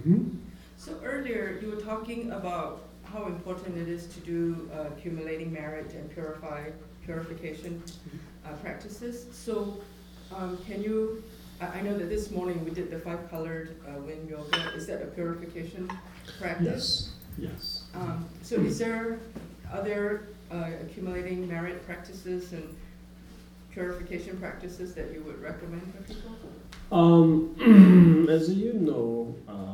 So earlier you were talking about how important it is to do accumulating merit and purification practices. So can you, I know that this morning we did the 5-colored wind yoga. Is that a purification practice? Yes. So is there other accumulating merit practices and purification practices that you would recommend for people? As you know,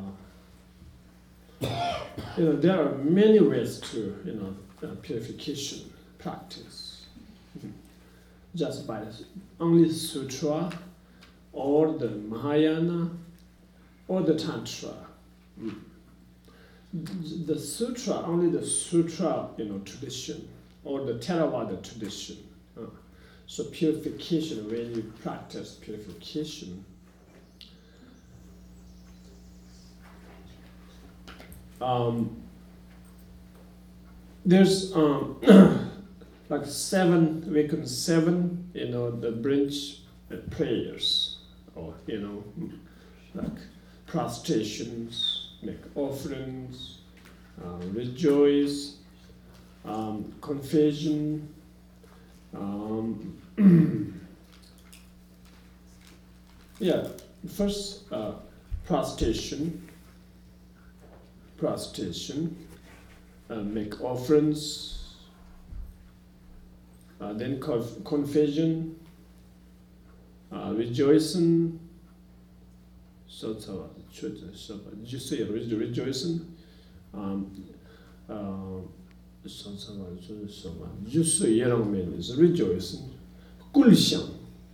there are many ways to purification practice. Just by only sutra, or the Mahayana, or the Tantra. The sutra, only the sutra, tradition, or the Theravada tradition. So purification, when you practice purification, there's like 7, we can 7, the branch prayers, or like prostrations, make offerings, rejoice, confession, first prostration, make offerings, then confession, rejoicing, just rejoicing, just is rejoicing, 共享,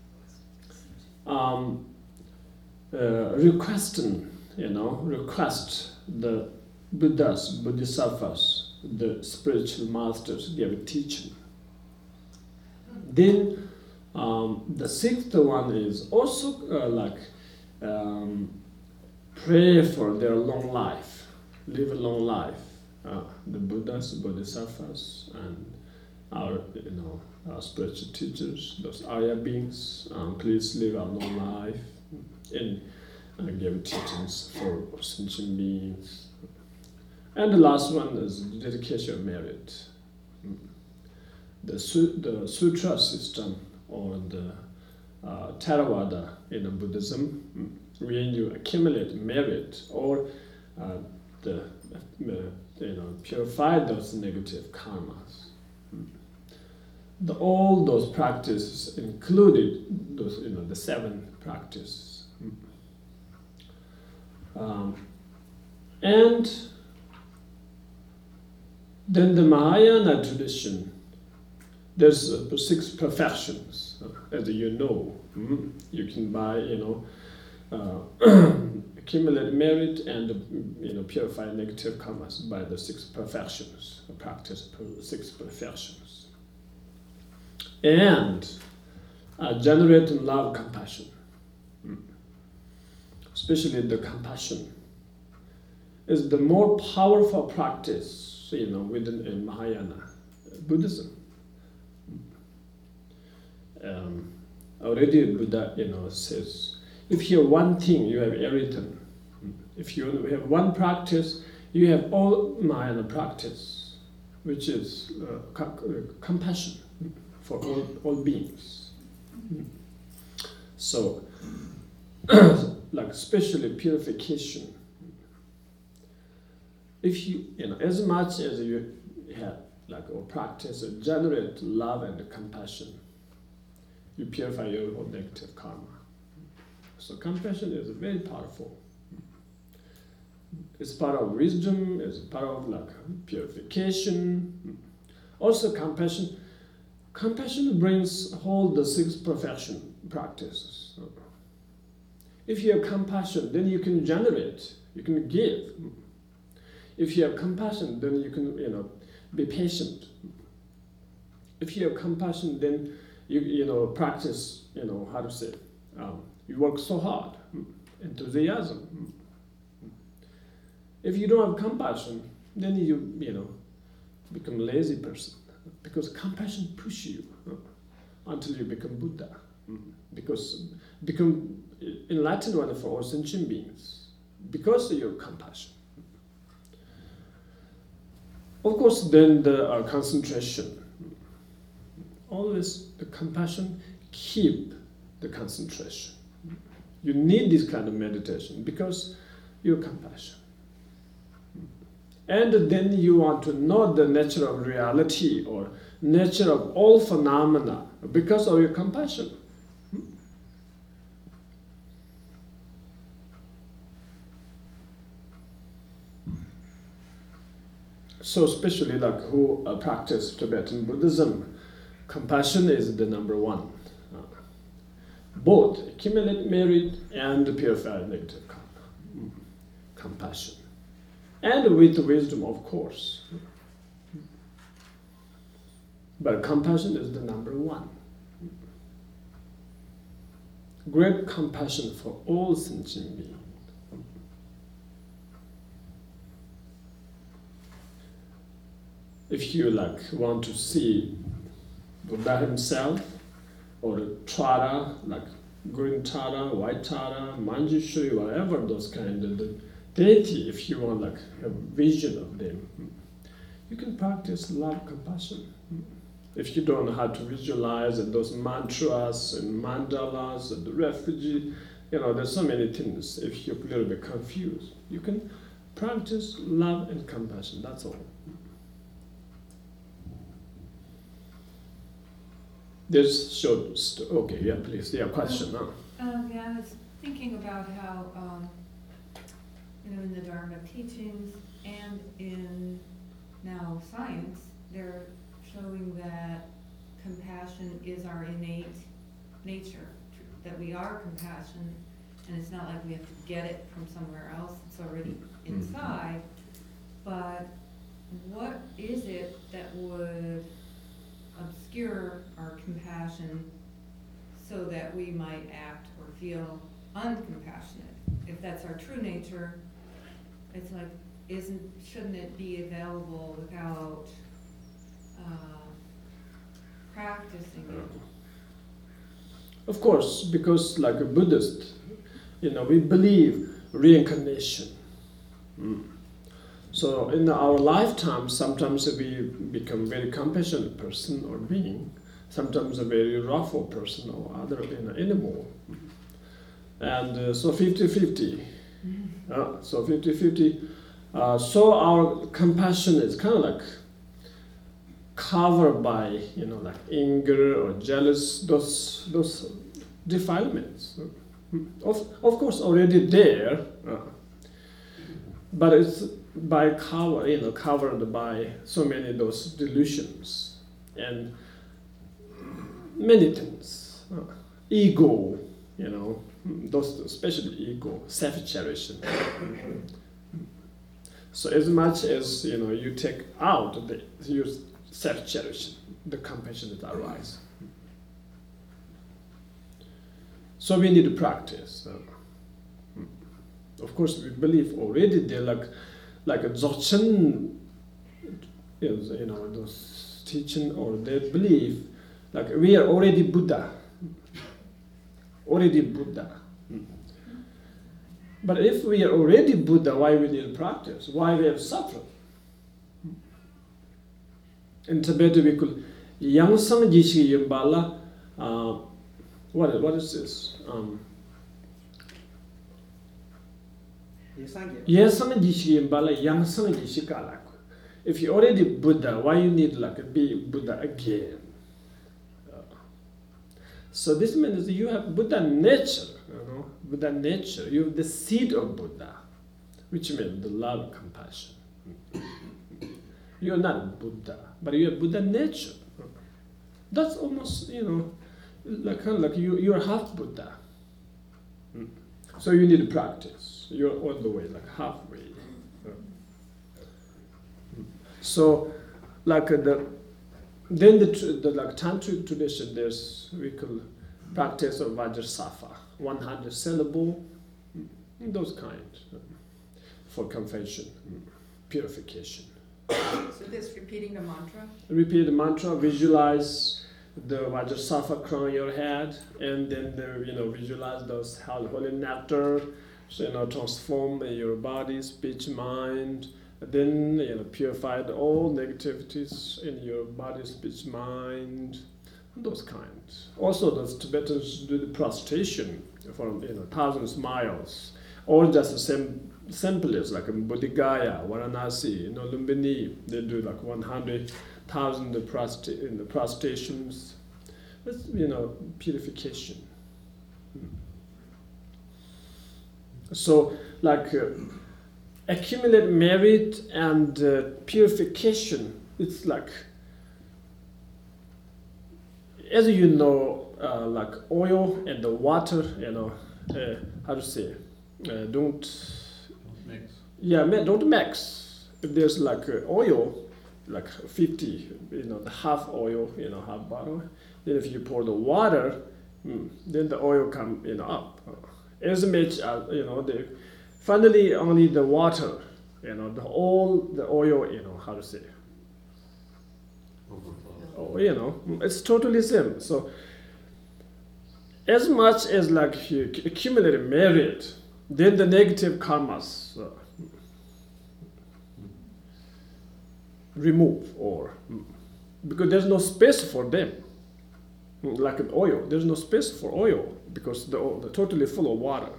requesting, request the Buddhas, Bodhisattvas, the spiritual masters give teaching. Then the 6th one is also pray for their long life, live a long life. The Buddhas, Bodhisattvas, and our spiritual teachers, those Arya beings, please live a long life and give teachings for sentient beings. And the last one is dedication of merit. The sutra system, or the Theravada in Buddhism, when you accumulate merit or purify those negative karmas. All those practices included those, the 7 practices. And then the Mahayana tradition, there's 6 perfections, as you know. You can buy, accumulate merit and purify negative karmas by the 6 perfections, practice 6 perfections. And generate love, compassion, especially the compassion, is the more powerful practice, within Mahayana Buddhism. Already Buddha, says, if you have one thing, you have everything. If you have one practice, you have all Mahayana practice, which is compassion for all beings. So, like especially purification. If you, as much as you have, or practice, generate love and compassion, you purify your own negative karma. So compassion is very powerful. It's part of wisdom, it's part of purification. Also compassion brings all the 6 perfection practices. If you have compassion, then you can generate, you can give. If you have compassion, then you can, be patient. If you have compassion, then you practice, how to say, you work so hard, enthusiasm. If you don't have compassion, then you become a lazy person, because compassion pushes you until you become Buddha. Because become enlightened one for all sentient beings. because of your compassion. Of course, then the concentration. Always the compassion keep the concentration. You need this kind of meditation because your compassion. And then you want to know the nature of reality or nature of all phenomena because of your compassion. So especially like who practice Tibetan Buddhism, compassion is the number one. Both accumulate merit and purify negative karma. Compassion. And with wisdom, of course. But compassion is the number one. Great compassion for all sentient beings. If you like want to see Buddha himself, or Tara, like green Tara, white Tara, Manjushri, whatever those kind of the deity, if you want like a vision of them, you can practice love, compassion. If you don't know how to visualize and those mantras and mandalas and the refugee, there's so many things. If you're a little bit confused, you can practice love and compassion. That's all. There's short. Okay, yeah, please. Yeah, question. Yeah, I was thinking about how, in the Dharma teachings and in now science, they're showing that compassion is our innate nature, that we are compassion, and it's not like we have to get it from somewhere else, it's already inside. But what is it that would obscure our compassion so that we might act or feel uncompassionate? If that's our true nature, it's like, shouldn't it be available without practicing it? Of course, because like a Buddhist, we believe reincarnation. So in our lifetime, sometimes we become very compassionate person or being, sometimes a very wrathful person or other animal. And so 50-50. So 50-50. So our compassion is kind of like covered by, like anger or jealous, those defilements. Of course, already there, but it's by covered by so many of those delusions and many things. Ego, those, especially ego, self-cherishing. So as much as you take out your self-cherishing, the compassion that arises. So we need to practice. Of course, we believe already there, like a Dzogchen, those teaching, or they believe like we are already Buddha. Already Buddha. But if we are already Buddha, why we need to practice? Why we have suffered? In Tibet we call Yangsang Jishi Yimbala. What is this? Yangsang Jishi Yimbala, Yangsang Jishi Kalak. If you're already Buddha, why you need be Buddha again? So this means you have Buddha nature, Buddha nature. You have the seed of Buddha, which means the love, compassion. You are not Buddha, but you have Buddha nature. That's almost, like you are half Buddha. So you need to practice. You're all the way, like halfway. So, then the tantric tradition, we call practice of Vajrasattva, 100 syllable, those kinds, for confession, purification. So this repeating the mantra? Repeat the mantra, visualize the Vajrasattva crown your head, and then visualize those holy nectar, So, transform your body, speech, mind, then, purify all negativities in your body, speech, mind, those kinds. Also, the Tibetans do the prostration from, 1,000 miles, or just the same simple as like Bodh Gaya, Varanasi, Lumbini, they do like 100,000 prostrations. It's, purification. So, like, accumulate merit and purification, it's like, as you know, like oil and the water, how to say, don't Mix. Yeah, don't mix. If there's like oil, like 50, the half oil, half bottle. Then if you pour the water, then the oil come, up. As much as, finally only the water, all the oil, how to say. Overflow. It's totally same. So as much as like you accumulate merit, then the negative karmas remove, or because there's no space for them. Like an oil, there's no space for oil because they're totally full of water.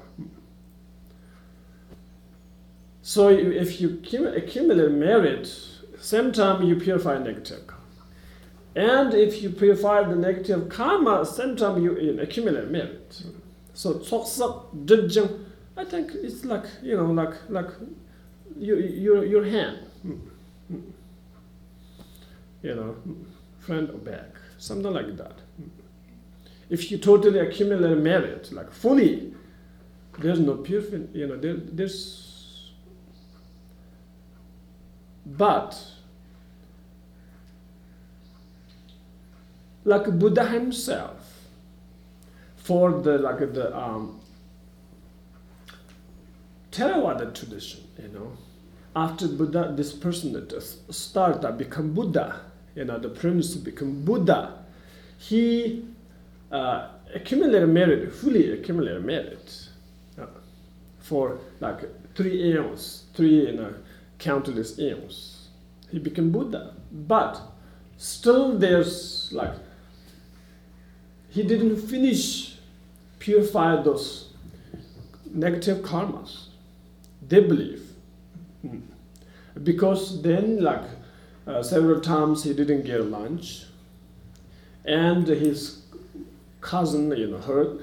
So if you accumulate merit, same time you purify negative karma. And if you purify the negative karma, same time you accumulate merit. So tsoksak jjang, I think it's like, like your hand. Front or back, something like that. If you totally accumulate merit, like fully, there's no purification, there's, but like Buddha himself, for the Theravada tradition, after Buddha, this person that started become Buddha, the prince become Buddha, he accumulated merit, fully accumulated merit for like 3 aeons, countless aeons. He became Buddha, but still there's like, he didn't finish purify those negative karmas, they believe. Because then, like, several times he didn't get lunch, and his cousin, heard.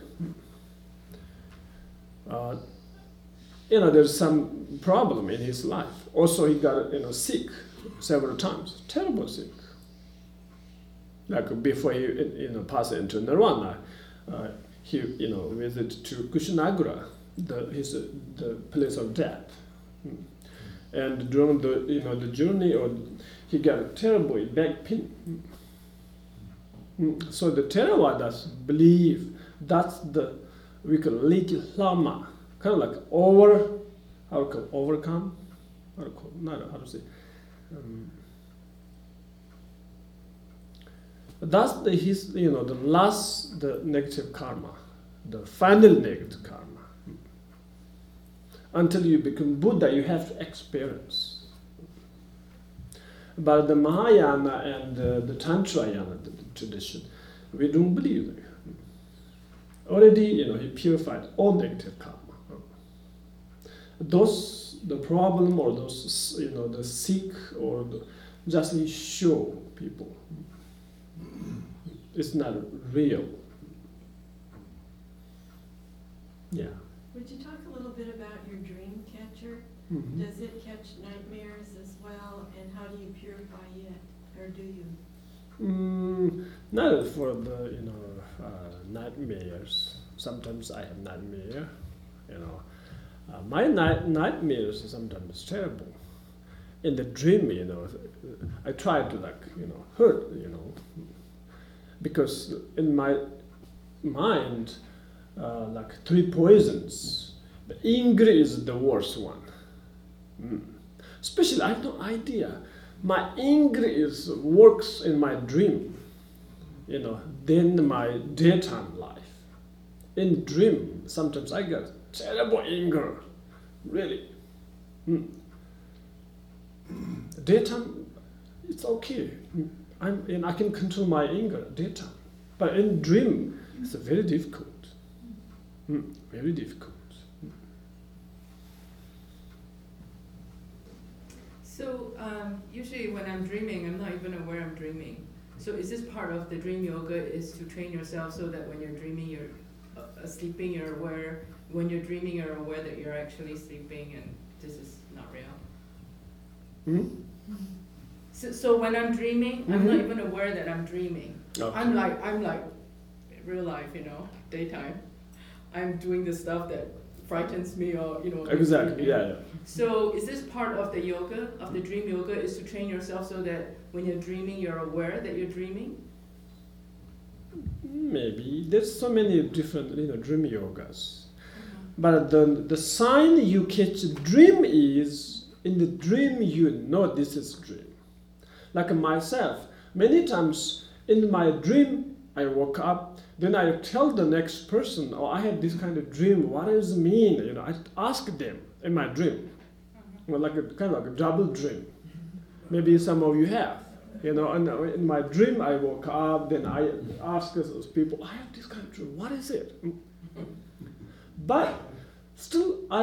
There's some problem in his life. Also, he got, sick several times, terrible sick. Like before he, passed into nirvana, he, visited to Kushanagara, the place of death. And during the journey, he got a terrible back pain. So the Theravadas believe that's we call little lama, kind of like overcome, how to say. That's the negative karma, the final negative karma. Until you become Buddha, you have to experience. But the Mahayana and the Tantrayana tradition, we don't believe that. Already, he purified all negative karma. The problem or those, the sick or just show people. It's not real. Yeah. Would you talk a little bit about your dream catcher? Mm-hmm. Does it catch nightmares as well, and how do you purify it, or do you? Not for the nightmares. Sometimes I have nightmare. My nightmares are sometimes terrible. In the dream, I try to hurt, because in my mind, like 3 poisons, the ingri is the worst one. Especially, I have no idea. My ingri works in my dream, than my daytime life. in dream, sometimes I get terrible anger, really. Daytime, it's okay. I can control my anger daytime. But in dream, it's very difficult. Very difficult. So usually when I'm dreaming, I'm not even aware I'm dreaming. So is this part of the dream yoga is to train yourself so that when you're dreaming, you're sleeping, you're aware. When you're dreaming, you're aware that you're actually sleeping and this is not real. So when I'm dreaming, I'm not even aware that I'm dreaming. Okay. I'm like real life, daytime. I'm doing the stuff that frightens me or Exactly. Yeah. So is this part of the yoga, of the dream yoga, is to train yourself so that when you're dreaming, you're aware that you're dreaming? Maybe there's so many different dream yogas, but the sign you catch a dream is in the dream you know this is dream. Like myself, many times in my dream I woke up, then I tell the next person, oh, I had this kind of dream. What does it mean? I ask them in my dream, like a kind of like a double dream. Maybe some of you have. And in my dream, I woke up, then I ask those people, I have this kind of dream, what is it? But still, I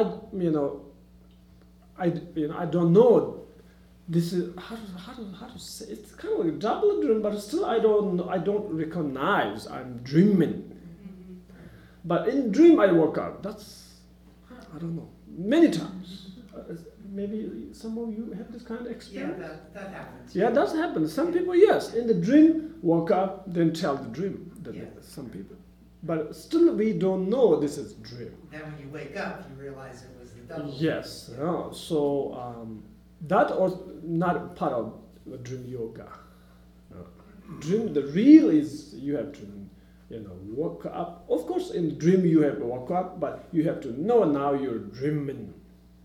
don't know. This is how to say. It's kind of like a double dream, but still, I don't recognize I'm dreaming. But in dream, I woke up. That's I don't know, many times. Maybe some of you have this kind of experience? Yeah, that happens. Yeah, that happens. Some people, yes, in the dream, woke up, then tell the dream. Some people. But still, we don't know this is dream. Then when you wake up, you realize it was the double. Yes. So that was not part of the dream yoga. Dream, the real is you have to, wake up. Of course, in dream you have to wake up, but you have to know now you're dreaming.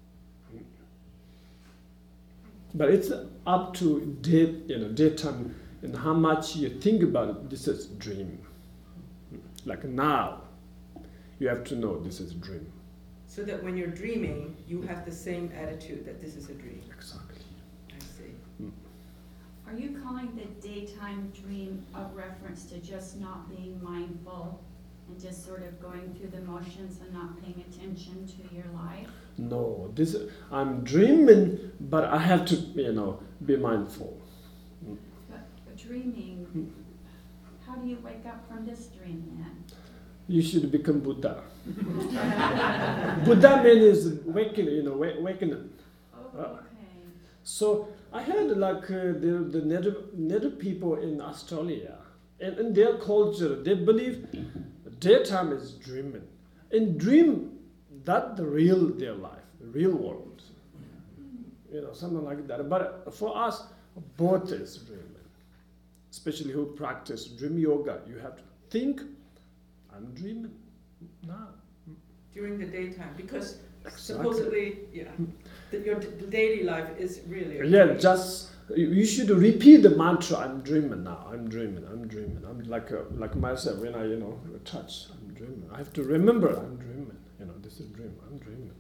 But it's up to daytime and how much you think about it. This is dream. Like now, you have to know this is dream. So that when you're dreaming, you have the same attitude that this is a dream. Exactly. I see. Are you calling the daytime dream a reference to just not being mindful and just sort of going through the motions and not paying attention to your life? No, I'm dreaming, but I have to, be mindful. But dreaming, how do you wake up from this dream then? You should become Buddha. Buddha means awakening. Oh, okay. So I heard the native people in Australia, and in their culture, they believe daytime is dreaming. In dream, that's their life, the real world. Something like that. But for us, both is dreaming. Especially who practice dream yoga, you have to think, I'm dreaming now. During the daytime, because Exactly. supposedly, your daily life is really a Yeah, dream. just you should repeat the mantra. I'm dreaming now. I'm dreaming. I'm dreaming. I'm like myself when I touch. I'm dreaming. I have to remember. I'm dreaming. This is dream. I'm dreaming.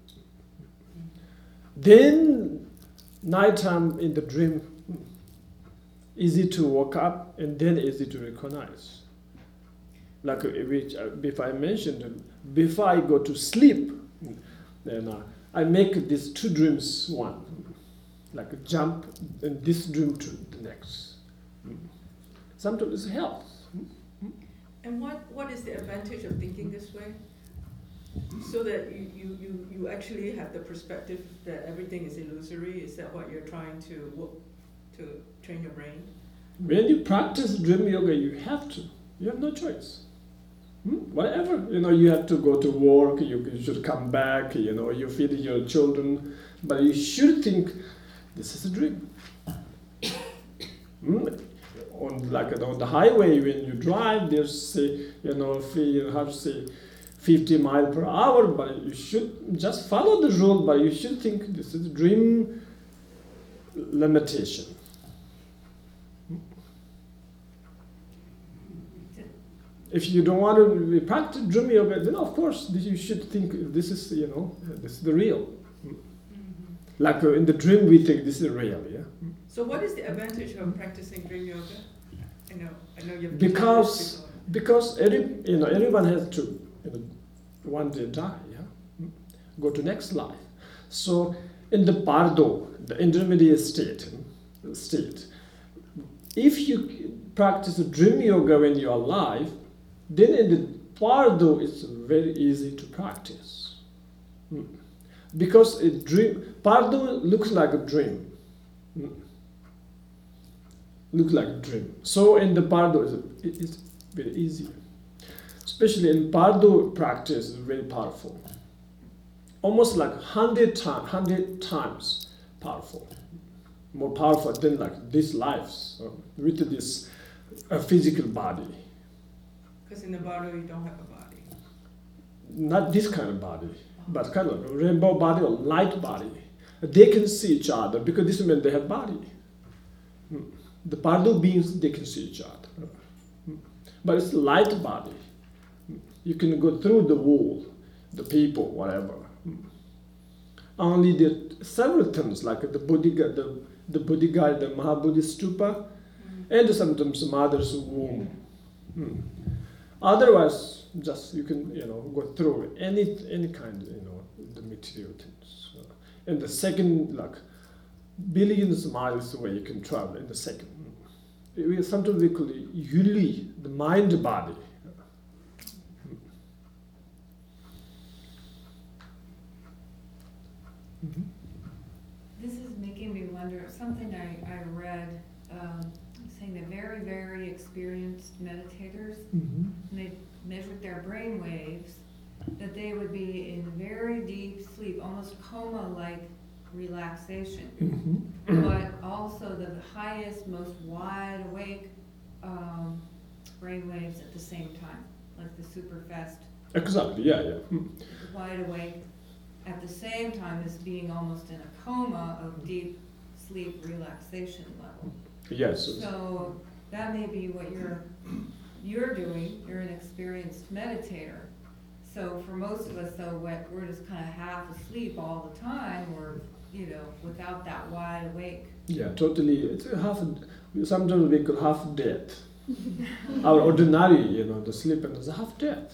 Then nighttime in the dream, easy to wake up and then easy to recognize. Like which if I mentioned before I go to sleep, then I make these two dreams one. Like a jump in this dream to the next. Sometimes it helps. And what is the advantage of thinking this way? So that you actually have the perspective that everything is illusory. Is that what you're trying to train your brain? When you practice dream yoga, you have to. You have no choice. Whatever. You have to go to work, you should come back, you feed your children, but you should think, this is a dream. On the highway, when you drive, there's, 50 miles per hour, but you should just follow the rule, but you should think this is a dream limitation. If you don't want to practice dream yoga, then of course you should think this is, this is the real. Like in the dream, we think this is real, yeah. So what is the advantage of practicing dream yoga? I know you've Because everyone has to, one day die, yeah, go to next life. So in the Pardo, the intermediate state, if you practice dream yoga when you are alive, then in the Pardo it's very easy to practice. Because Pardo looks like a dream. Looks like a dream. So in the Pardo, it's very easy. Especially in Pardo practice, is very powerful. Almost like 100 times powerful. More powerful than like this life, with this physical body. Because in the Bardo you don't have a body. Not this kind of body, but kind of rainbow body or light body. They can see each other because this means they have body. The Pardo beings, they can see each other. But it's light body. You can go through the wall, the people, whatever. Only the several things like the Bodhiga, the Bodhiga, the Mahabodhi Stupa, and sometimes mother's womb. Otherwise, just you can go through any kind the material things. And the second, like billions of miles away, you can travel in the second. Sometimes we call it Yuli, the mind body. This is making me wonder, something I read, saying that very, very experienced meditators, when they measured their brain waves, that they would be in very deep sleep, almost coma-like relaxation, but also the highest, most wide awake brain waves at the same time, like the super fast. Exactly, yeah. Wide awake at the same time as being almost in a coma of deep sleep relaxation level. Yes. So that may be what you're doing. You're an experienced meditator. So for most of us, though, we're just kind of half asleep all the time, or without that wide awake. Yeah, totally. It's sometimes we call half death. Our ordinary, the sleep is half death.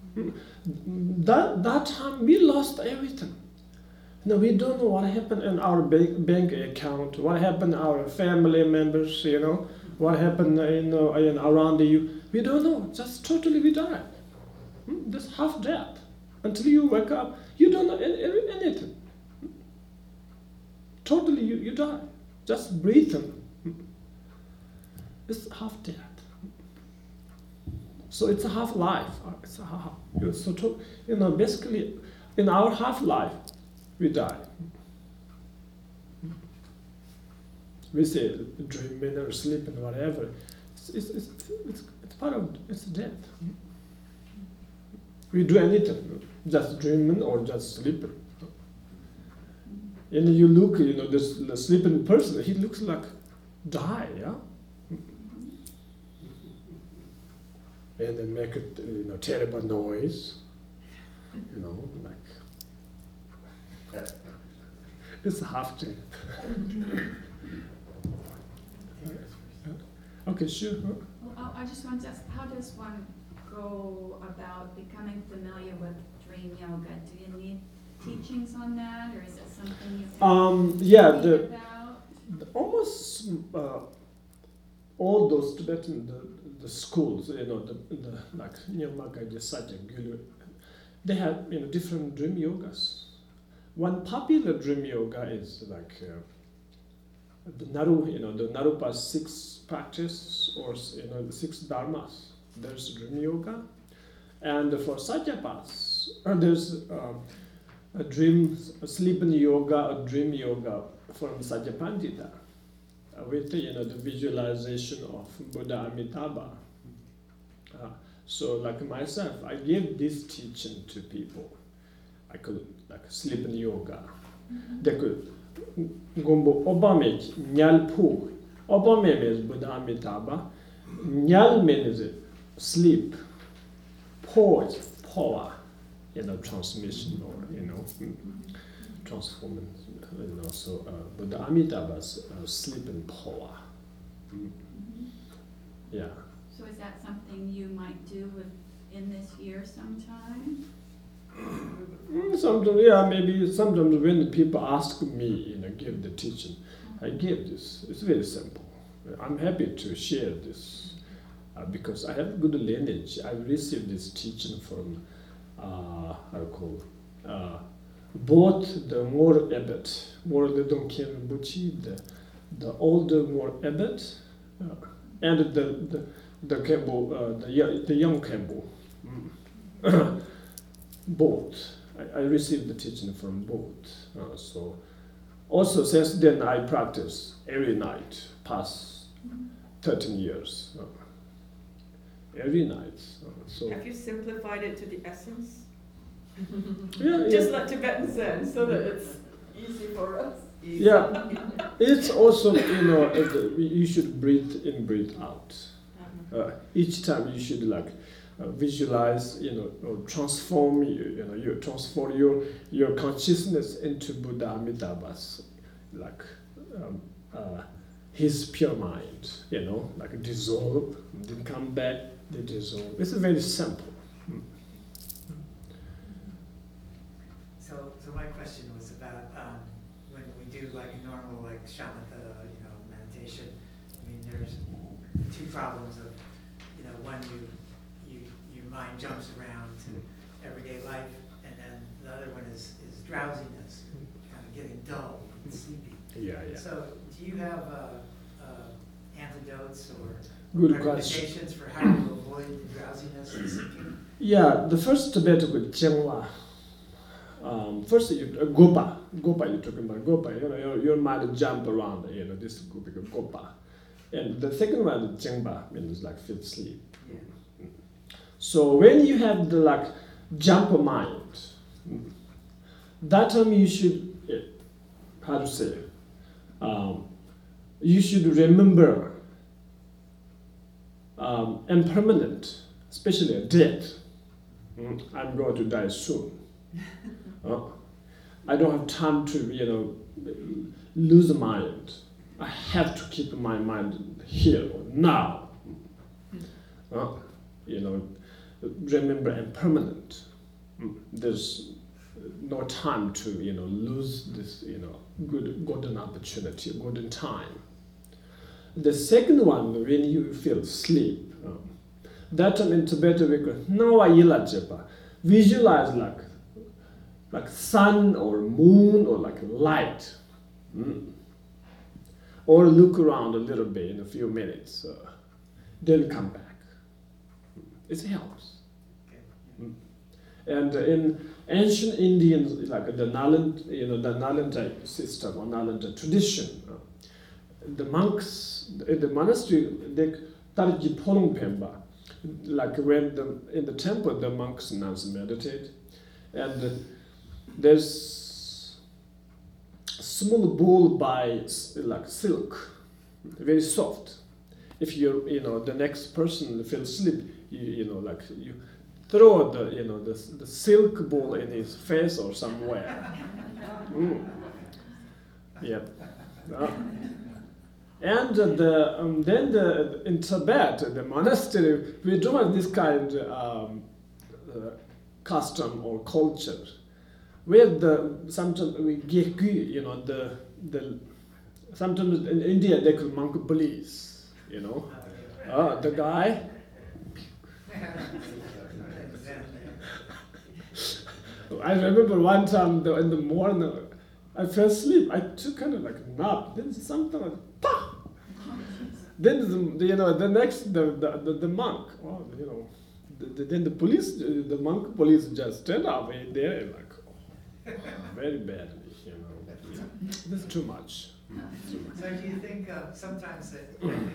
That time we lost everything. We don't know what happened in our bank account, what happened to our family members, what happened around you. We don't know. Just totally we die. Just half death. Until you wake up, you don't know anything. Totally you die. Just breathing. It's half death. So it's a half life. It's a half. So basically, in our half life, we die. We say dreaming or sleeping, whatever. It's part of death. We do anything, just dreaming or just sleeping. And you look, the sleeping person, he looks like die, yeah. And then make a terrible noise, like it's half death. Okay, sure. Well, I just want to ask, how does one go about becoming familiar with dream yoga? Do you need teachings on that, or is it something you can read about? Almost all those Tibetan the schools, the like Nyingma, Sajja, Gyulu, they have different dream yogas. One popular dream yoga is like the Naru, the Narupa's 6 practice or the 6 dharmas. There's dream yoga, and for Sajjapas, there's a sleeping yoga, a dream yoga from Sajjapandita, with the visualization of Buddha Amitabha. So like myself, I give this teaching to people. I could like sleeping yoga. They could gombo obame nyalpu. Obame means Buddha Amitabha. Nyal means sleep. Po is power, transmission or transforming, So, but the Amitabha's sleep and power. Yeah. So is that something you might do in this year sometime? Sometimes, yeah, maybe sometimes when people ask me, give the teaching, I give this. It's very simple. I'm happy to share this because I have good lineage. I received this teaching from, both the Mor Abbot, Mor Ledong Khyentse Rinpoche, the older Mor Abbot, and the Khenpo, the young Khenpo. Both. I received the teaching from both. So also since then I practice every night, past 13 years. Every night. So Have you simplified it to the essence? yeah, Just like Tibetan Zen, so that it's easy for us. yeah. It's also you should breathe in, breathe out. Each time you should visualize, or transform you transform your consciousness into Buddha Amitabha's, his pure mind, dissolve, then come back, then dissolve. It's very simple. So my question was about when we do a normal shamatha, meditation. I mean, there's two problems of, one your mind jumps around to everyday life, and then the other one is drowsiness, kind of getting dull and sleepy. Yeah. So do you have antidotes or Good question. recommendations for how to avoid the drowsiness and sleeping? Yeah, the first Tibetan with Chengwa. First, Gopa, you're talking about Gopa, your mind jump around, this is Gopa. And the second one, Chengba, means fifth sleep. Yeah. So when you have the jump mind, that time you should, you should remember impermanent, especially death. I'm going to die soon. I don't have time to, lose mind. I have to keep my mind here now. Remember impermanent. There's no time to, lose this, golden opportunity, golden time. The second one, when you feel sleep, that time in Tibetan we call Nawa Yila Jepa. Visualize like sun or moon or light. Or look around a little bit in a few minutes, then come back. It helps. Okay. And in ancient Indians, the Nalanda, the Nalanda system or Nalanda tradition, the monks in the monastery, they Tarji Polong Pemba, when in the temple the monks nuns meditate, and there's small ball by silk, very soft. If the next person feels sleep, you throw the silk ball in his face or somewhere. Yeah. And then in Tibet, the monastery, we don't have this kind of custom or culture. Where sometimes we get, sometimes in India they call monk police, the guy. I remember one time in the morning, I fell asleep. I took kind of a nap. Then something pah! Then the next the monk, then the police, the monk police just stand up there very badly, This is too much. So do you think sometimes that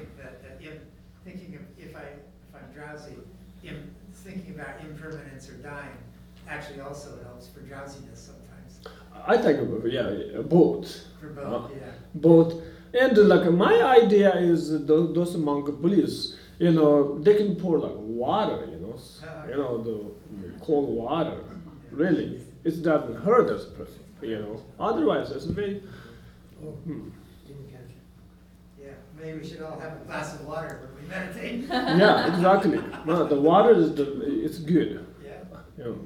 if I'm drowsy, thinking about impermanence or dying actually also helps for drowsiness sometimes? I think both. For both, yeah. Both. And my idea is those monk police, they can pour water, bottles, you know, the cold water. Really, it doesn't hurt us, you know. Otherwise, it's very. Didn't catch it. Yeah, maybe we should all have a glass of water when we meditate. Yeah, exactly. No, the water is it's good. Yeah. You know.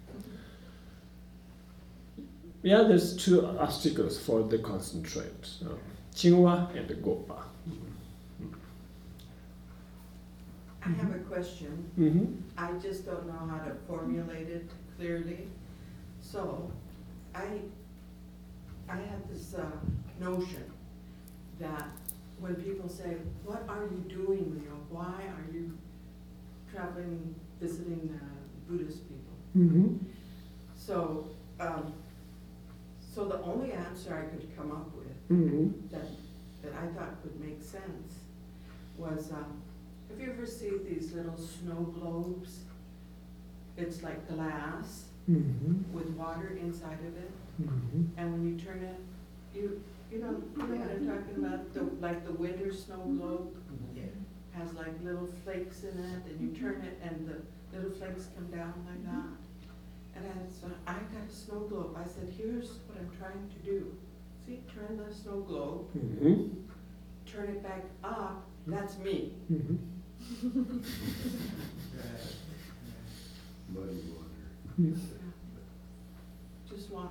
Yeah, there's two articles for the concentrate, Qinghua and Gopa. I have a question. Mm-hmm. I just don't know how to formulate it clearly. So, I have this notion that when people say, "What are you doing, Leo? Why are you traveling, visiting Buddhist people?" Mm-hmm. So, so the only answer I could come up with Mm-hmm. that I thought would make sense was, have you ever seen these little snow globes? It's like glass Mm-hmm. with water inside of it, Mm-hmm. and when you turn it, you know what I'm talking about? Like the winter snow globe Yeah. has like little flakes in it, and you turn it, and the little flakes come down like that. And I got a snow globe. I said, "Here's what I'm trying to do. See, turn the snow globe, Mm-hmm. turn it back up. That's me." Mm-hmm. Right. Yeah. Just want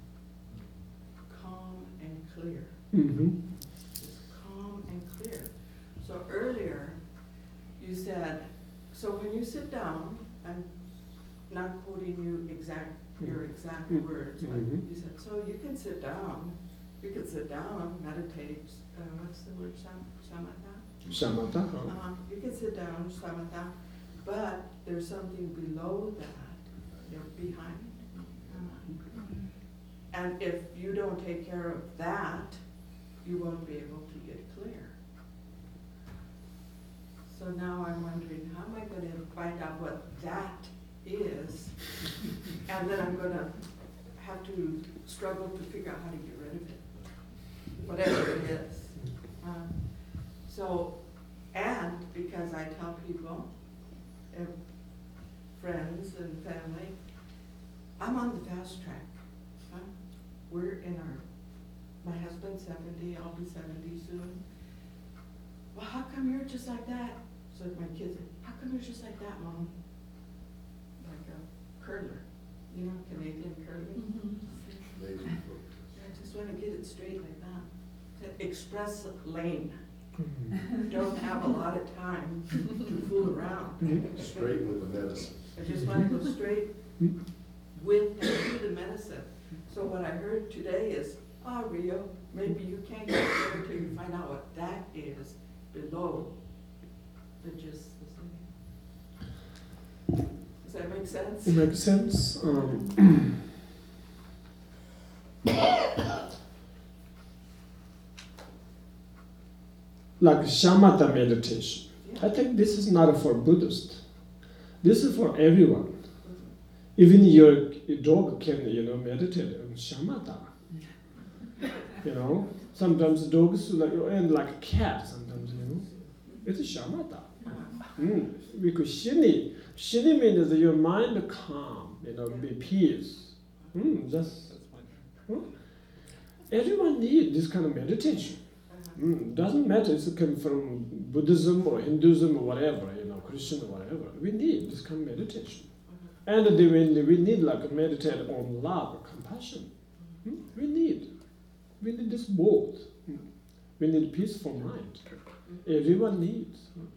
calm and clear. Mm-hmm. Just calm and clear. So earlier, you said, so when you sit down, I'm not quoting you your exact words, but Mhm. you said, so you can sit down, meditate, what's the word, samatha? Shamatha. You can sit down, samatha, but there's something below that, behind. And if you don't take care of that, you won't be able to get clear. So now I'm wondering, how am I going to find out what that is? And then I'm going to have to struggle to figure out how to get rid of it, whatever it is. And because I tell people, friends and family, I'm on the fast track. We're in my husband's 70, I'll be 70 soon. Well, how come you're just like that? So my kids, how come you're just like that, Mom? Like a curler, Canadian curling. I just want to get it straight like that. The express lane. Don't have a lot of time to fool around. Straight with the medicine. I just want to go straight with and through the medicine. So what I heard today is, Rio, maybe you can't get there until you find out what that is below the just the same. Does that make sense? It makes sense. Like shamatha meditation. I think this is not for Buddhists. This is for everyone. Even your dog can, meditate on shamatha. Sometimes dogs and like a cat. Sometimes, it's a shamatha. Because shini means your mind calm, be peace. Everyone needs this kind of meditation. Doesn't matter if it comes from Buddhism or Hinduism or whatever, Christian or whatever. We need this kind of meditation. And we need like meditate on love, compassion. We need this both. We need peaceful mind. Everyone needs.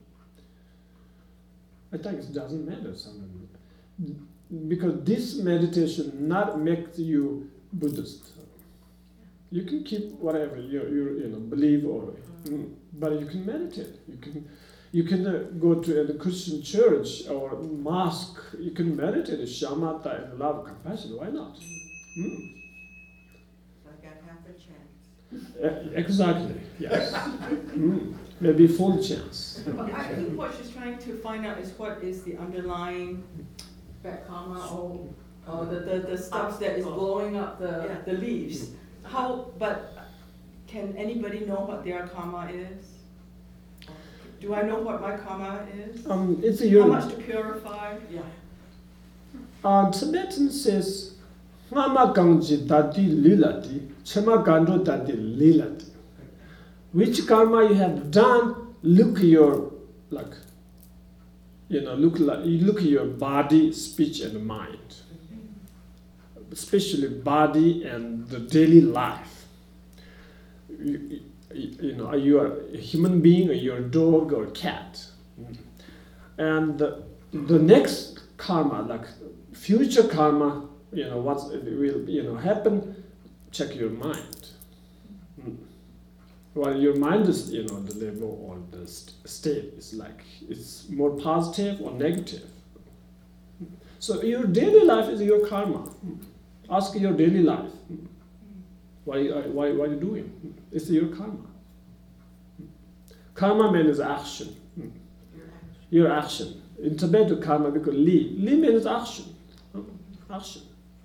I think it doesn't matter because this meditation not makes you Buddhist. You can keep whatever you believe or, but you can meditate. You can go to a Christian church or mosque. You can meditate shamatha and love, compassion. Why not? So I got half a chance. Exactly. Yes. Maybe full chance. But I think what she's trying to find out is what is the underlying bad karma or the stuff that is blowing up the leaves. But can anybody know what their karma is? Do I know what my karma is? It's How your. much to purify? Yeah. Tibetan says, "Ngama gangji dadi lilati, chema gandro dadi lilati." Which karma you have done? Look your look at your body, speech, and mind, especially body and the daily life. You are a human being, or you're a dog or a cat, and the next karma, like future karma, what will happen. Check your mind. Well, your mind is, the level or the state is it's more positive or negative. So your daily life is your karma. Ask your daily life. Why are you doing? It's your karma. Karma means action. Your action. In Tibetan, karma because li. Li means action. Action.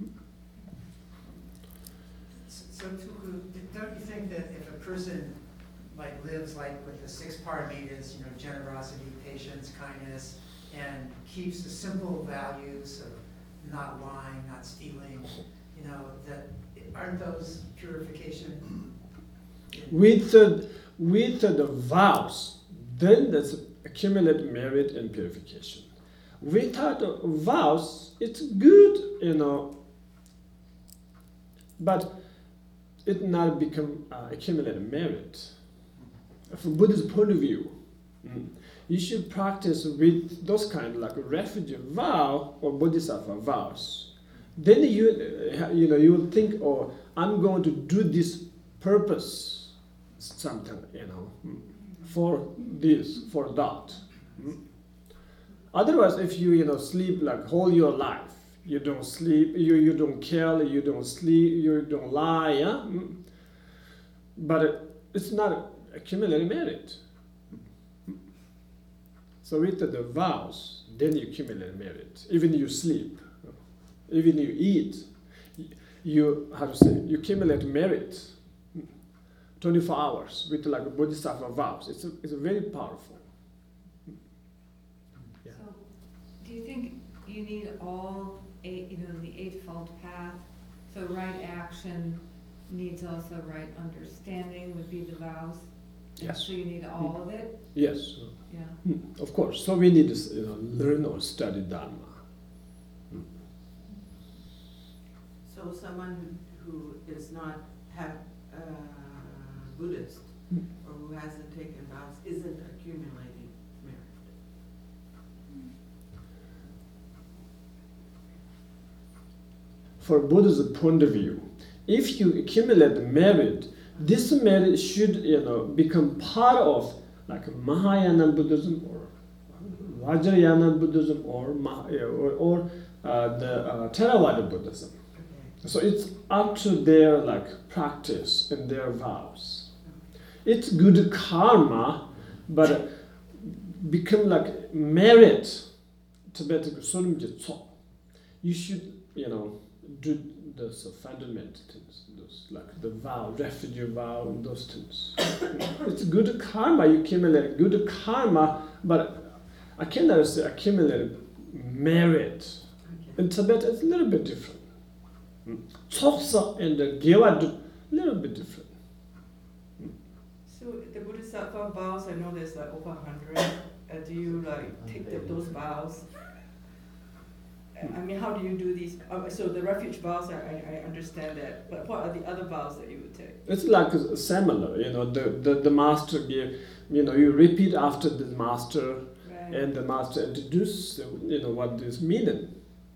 So don't you think that if a person lives with the 6 paramitas, generosity, patience, kindness, and keeps the simple values of not lying, not stealing, that aren't those purification? With the vows, then there's accumulated merit and purification. Without the vows, it's good, but it not become accumulated merit. From Buddhist point of view, you should practice with those kind like a refugee vow or bodhisattva vows. Then you will think, oh, I'm going to do this purpose, something, for this, for that. Otherwise, if you sleep whole your life, you don't sleep, you don't kill, you don't sleep, you don't lie, yeah? But it's not accumulated merit. So with the vows, then you accumulate merit. Even you sleep, even you eat, you accumulate merit. 24 hours with bodhisattva vows. It's very powerful. Yeah. So, do you think you need all 8, the eightfold path? So right action needs also right understanding would be the vows? Yes. So you need all of it? Yes. Yeah. Of course. So we need to learn or study Dharma. So someone who is not Buddhist or who hasn't taken vows isn't accumulating merit. For Buddha's point of view, if you accumulate merit, this merit should become part of Mahayana Buddhism or Vajrayana Buddhism or the Theravada Buddhism. So it's up to their practice and their vows. It's good karma, but become merit. Tibetan Surim Jitso. You should do those fundamental things, those the vow, refugee vow, and those things. It's good karma. You accumulate good karma, but I cannot say accumulate merit. In Tibet, it's a little bit different. Tsoksa and the Gewad, a little bit different. So the Bodhisattva vows, I know there's over 100. Do you take those vows? I mean, how do you do these? So the refuge vows, I understand that. But what are the other vows that you would take? It's similar, the master gave, you repeat after the master, Right. and the master introduces, what this meaning.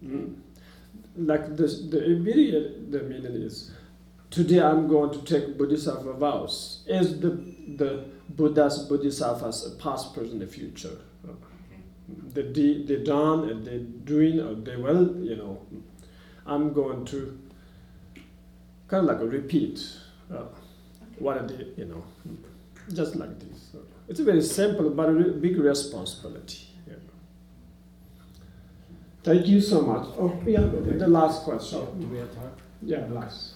The meaning is, today I'm going to take Bodhisattva vows as the Buddhas, Bodhisattvas, past, present, and future. They done and they doing or they will, I'm going to kind of repeat what I did, just like this. It's a very simple but a big responsibility. Yeah. Thank you so much. Oh, yeah, the last question. Oh, do we have time? Yeah, last.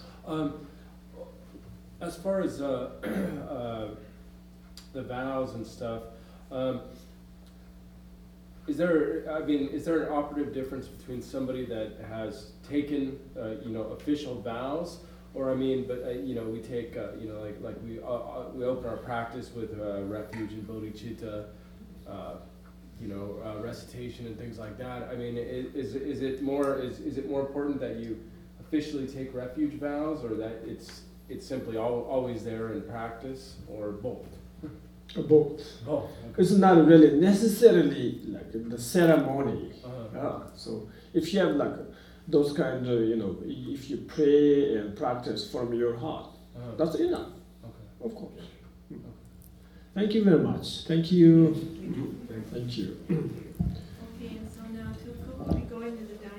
As far as the vows and stuff, Is there an operative difference between somebody that has taken, official vows, or we take, we open our practice with refuge and bodhicitta, recitation and things like that. I mean, is it more important that you officially take refuge vows, or that it's simply always there in practice, or both? Both. Oh, okay. It's not really necessarily like the ceremony. So if you have like those kind of, if you pray and practice from your heart, that's enough. Okay. Of course. Thank you very much. Thank you. Thank you. Okay, and so now Tuku will be going to the dining